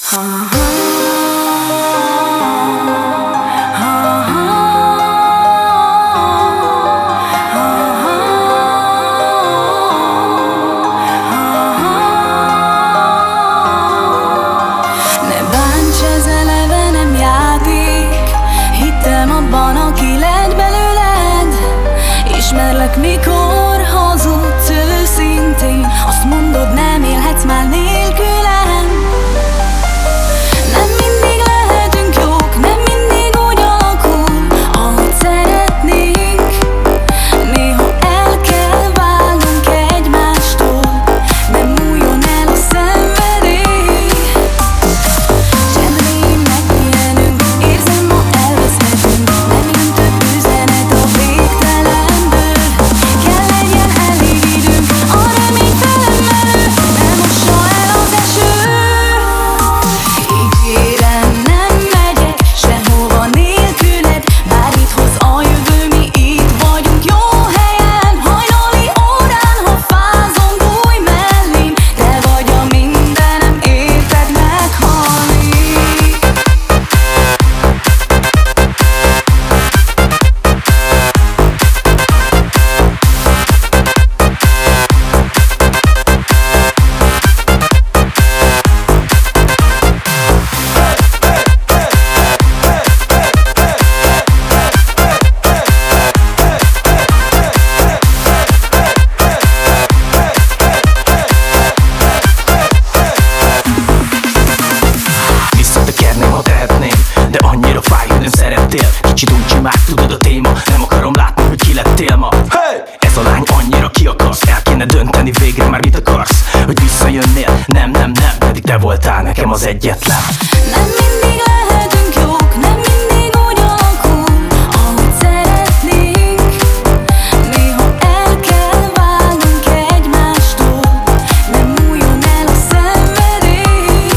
Mikor hazudsz őszintén, azt mondod, nem élhetsz már nélkülem. Nem mindig lehetünk jók, nem mindig úgy alakul, ahogy szeretnénk. Néha el kell válnunk egymástól, nem múljon el a szenvedély. Csendben megpihenünk, érzem, ma elveszhetünk, nem jön több üzenet a végtelenből. Kicsit uncsi már, tudod a téma, nem akarom látni, hogy ki lettél ma. Hey! Ez a lány annyira ki akarsz, el kéne dönteni végre már mit akarsz. Hogy visszajönnél, nem, pedig te voltál nekem az egyetlen. Nem mindig lehetünk jók, nem mindig úgy alakul, ahogy szeretnénk. Néha el kell válnunk egymástól, nem múljon el a szenvedély.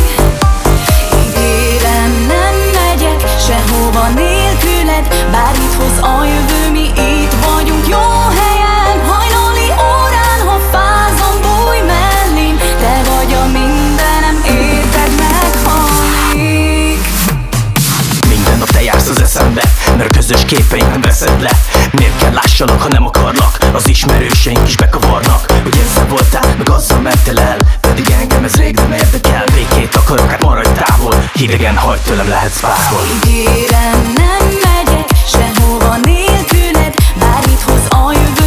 Ígérem, nem megyek sehova nélküled, bár itt hoz a jövő, mi itt vagyunk jó helyen. Hajnali órán, ha fázom, bújj mellém, te vagy a mindenem, érted, meghalnék. Minden nap te jársz az eszembe, mert a közös képeink nem veszed le. Miért kell lássalak, ha nem akarlak? Az ismerőseink is bekavarnak, hogy ezzel voltál, meg azzal mentél el. Pedig engem ez rég nem érdekel, békét akarok, hát maradj távol. Hidegen hagyd tőlem, lehetsz bárhol. Ígérem, nem megyek sehova nélküled, bár itt hoz a jövő.